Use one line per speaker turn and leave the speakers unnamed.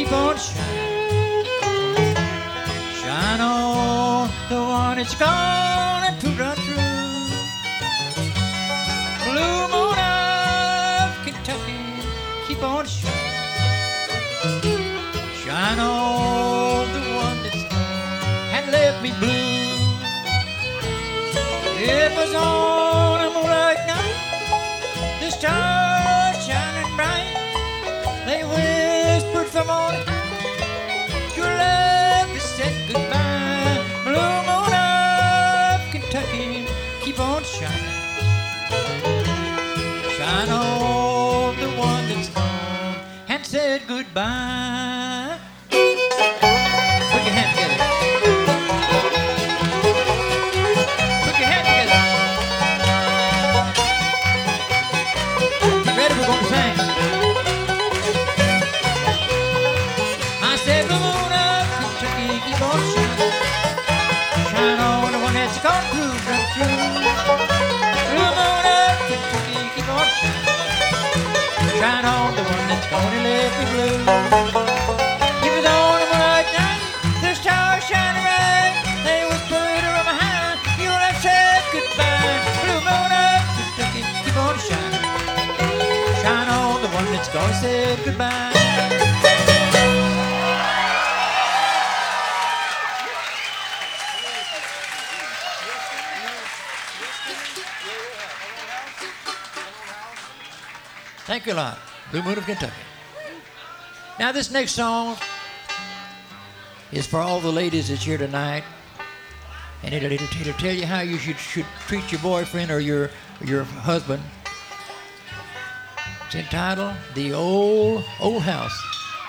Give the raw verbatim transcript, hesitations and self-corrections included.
keep on shining. Shine on the one that's gonna prove right through. Blue moon of Kentucky, keep on shining. Shine on the one that's gone and left me blue. It was on a moonlight night, the stars shining bright. They whispered for morning, your love has said goodbye. Blue moon of Kentucky, keep on shining. Shine on the one that's gone and said goodbye. Put your hand together. Put your hand together. Get ready, we're going to sing. I said, blue moon of Kentucky, keep on shining. Shine on the one that's gonna prove right through. Blue moon of Kentucky, keep on shining. Shine on the one that's gonna let me blue. It was on a moonlight night, the stars shining bright. They whispered around my hand, you'll have said goodbye. Blue moon of Kentucky, keep on shining. Shine on the one that's gonna say goodbye. Thank you a lot. Blue Moon of Kentucky. Now this next song is for all the ladies that's here tonight. And it'll, it'll, it'll tell you how you should, should treat your boyfriend or your, or your husband. It's entitled The Old, Old House.